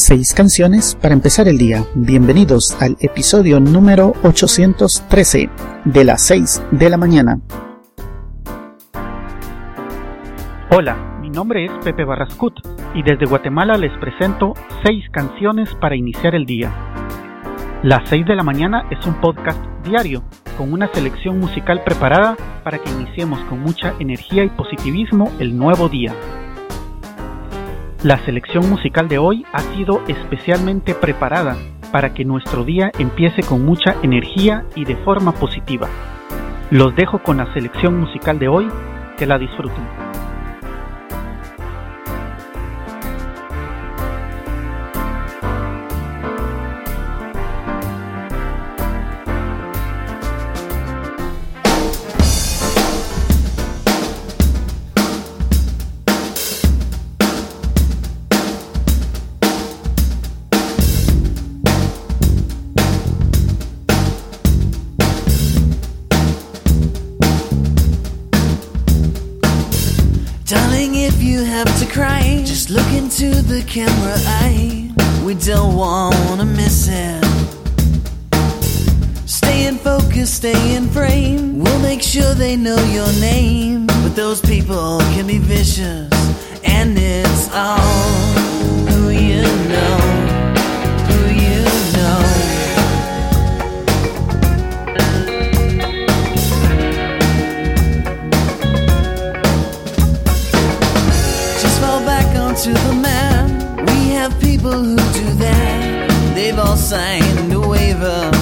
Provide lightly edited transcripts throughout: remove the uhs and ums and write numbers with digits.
6 canciones para empezar el día. Bienvenidos al episodio número 813 de las 6 de la mañana. Hola, mi nombre es Pepe Barrascut y desde Guatemala les presento 6 canciones para iniciar el día. Las 6 de la mañana es un podcast diario con una selección musical preparada para que iniciemos con mucha energía y positivismo el nuevo día. La selección musical de hoy ha sido especialmente preparada para que nuestro día empiece con mucha energía y de forma positiva. Los dejo con la selección musical de hoy, que la disfruten. Darling, if you have to cry, just look into the camera eye. We don't wanna miss it. Stay in focus, stay in frame. We'll make sure they know your name. But those people can be vicious, and it's all who you know, who you know. To the man, we have people who do that. They've all signed a waiver.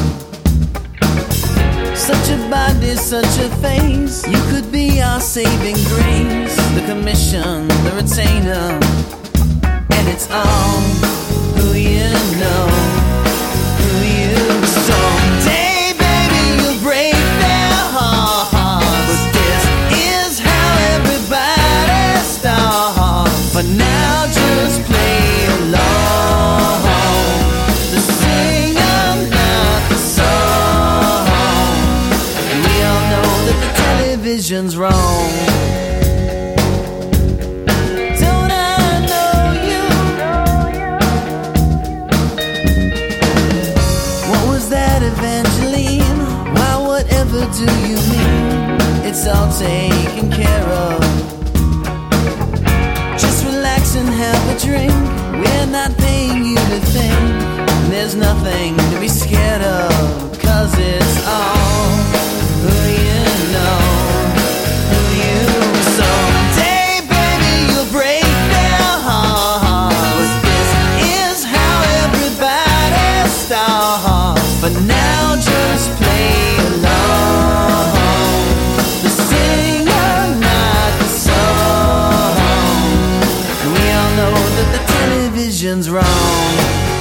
Such a body, such a face. You could be our saving grace. The commission, the retainer, and it's all who you know, who you know. Someday, baby, you'll break their hearts, but this is how everybody starts. For now, just play along. The singer, not the song. And we all know that the television's wrong. Don't I know you? What was that, Evangeline? Why, whatever do you mean? It's all taken care of. Relax and have a drink. We're not paying you to think. There's nothing to be scared of, 'cause it's all who you know, who you know. Someday, baby, you'll break their hearts. This is how everybody starts. But now just play along. The singer, not the song. We all know that the television's wrong.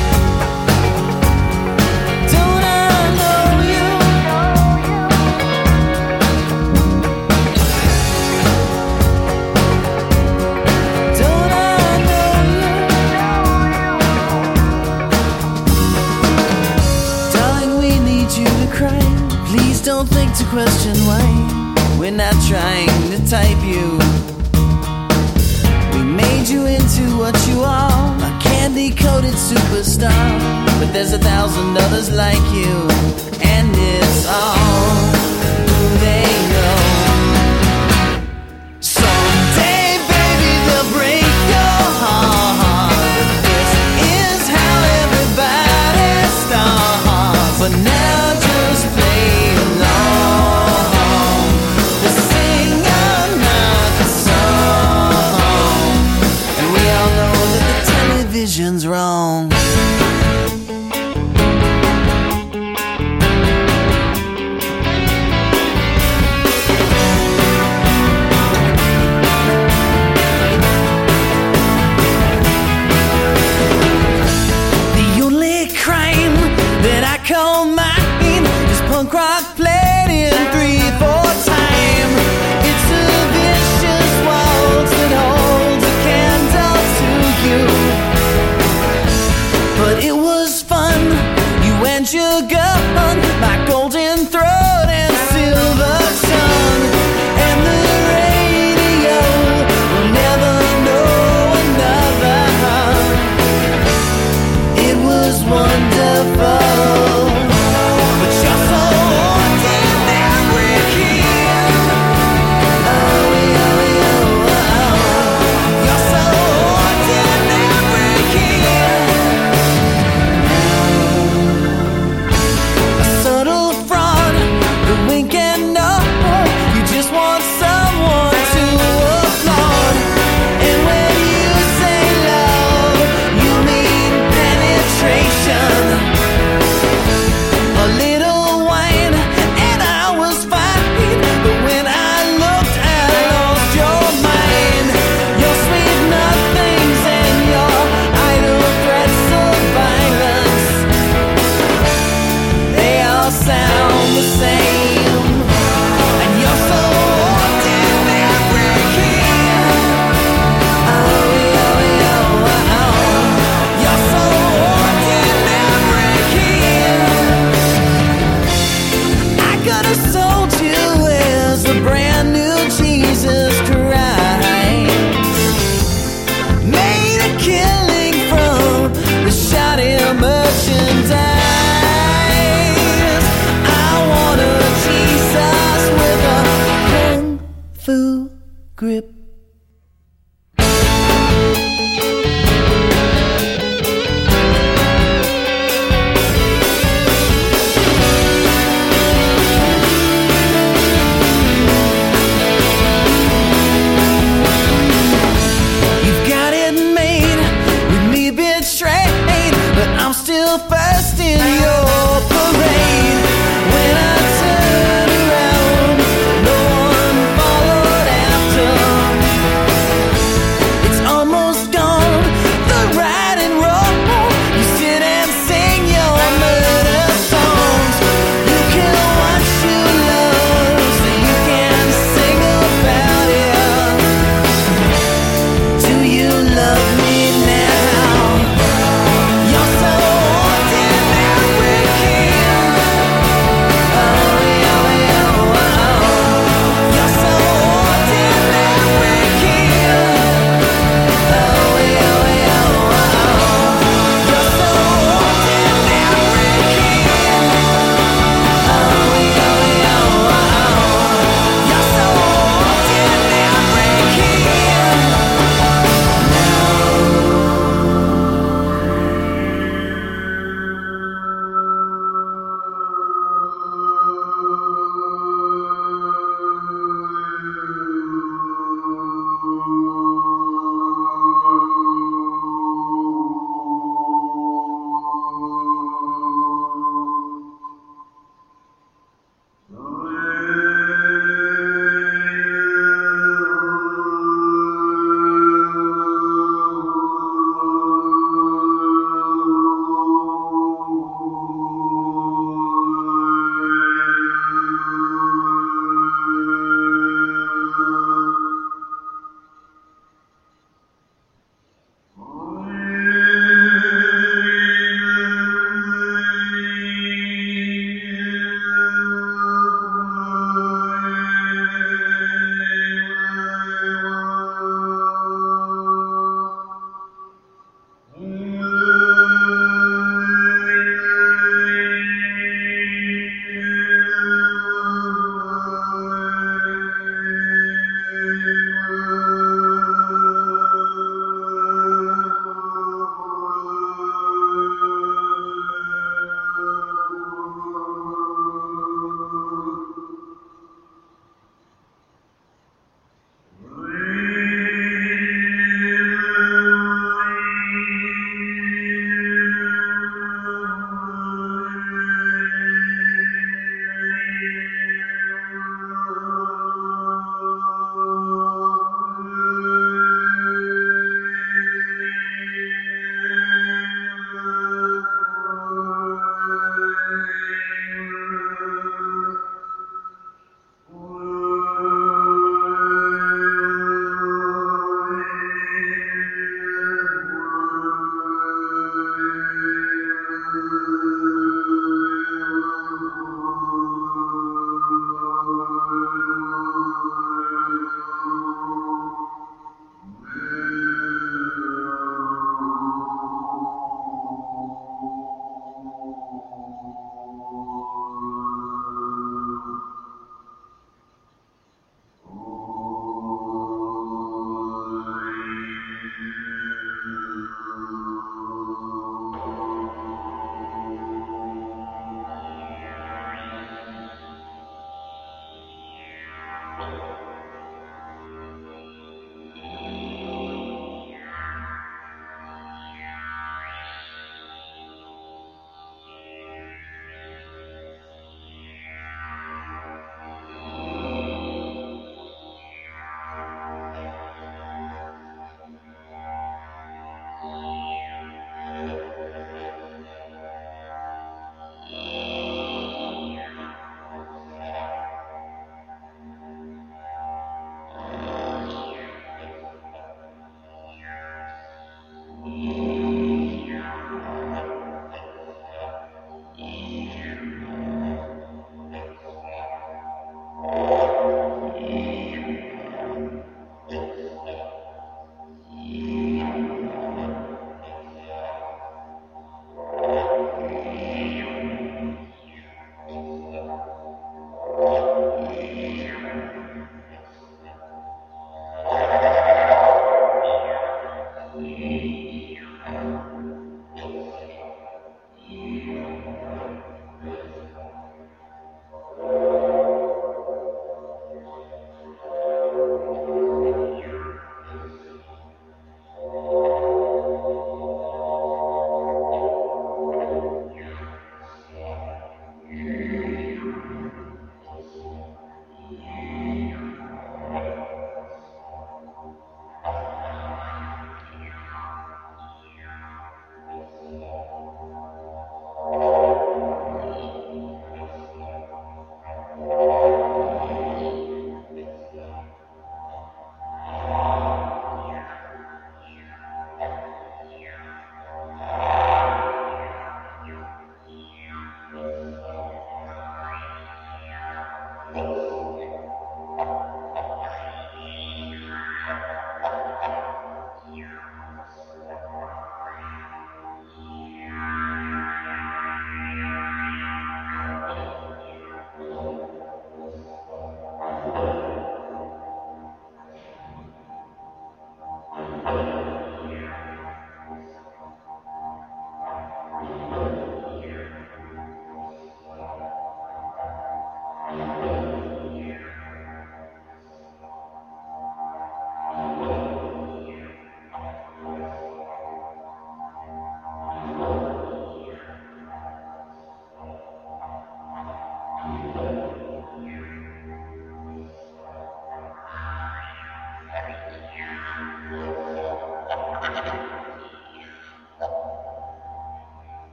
Don't I know you? Don't I know you? Darling, we need you to cry. Please don't think to question why. We're not trying to type you. Made you into what you are, a candy-coated superstar. But there's 1,000 others like you, and it's all who they know. Someday, baby, they'll break your heart. This is how everybody starts. But now just play along. The singer, not the song. And we all know that the television's wrong.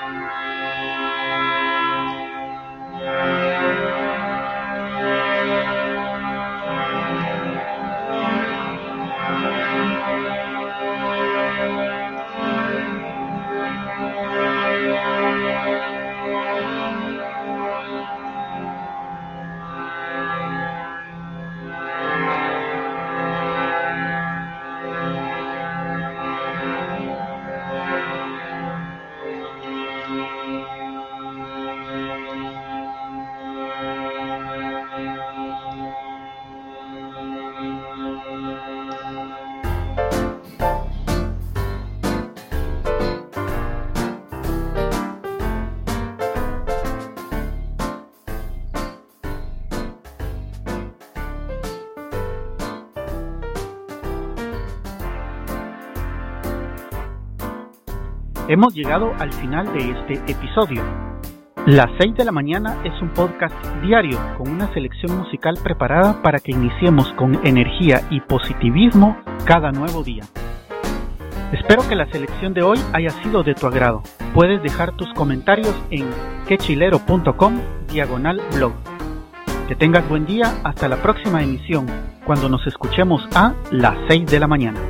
Hemos llegado al final de este episodio. Las 6 de la mañana es un podcast diario con una selección musical preparada para que iniciemos con energía y positivismo cada nuevo día. Espero que la selección de hoy haya sido de tu agrado. Puedes dejar tus comentarios en quechilero.com/blog. Que tengas buen día hasta la próxima emisión, cuando nos escuchemos a las 6 de la mañana.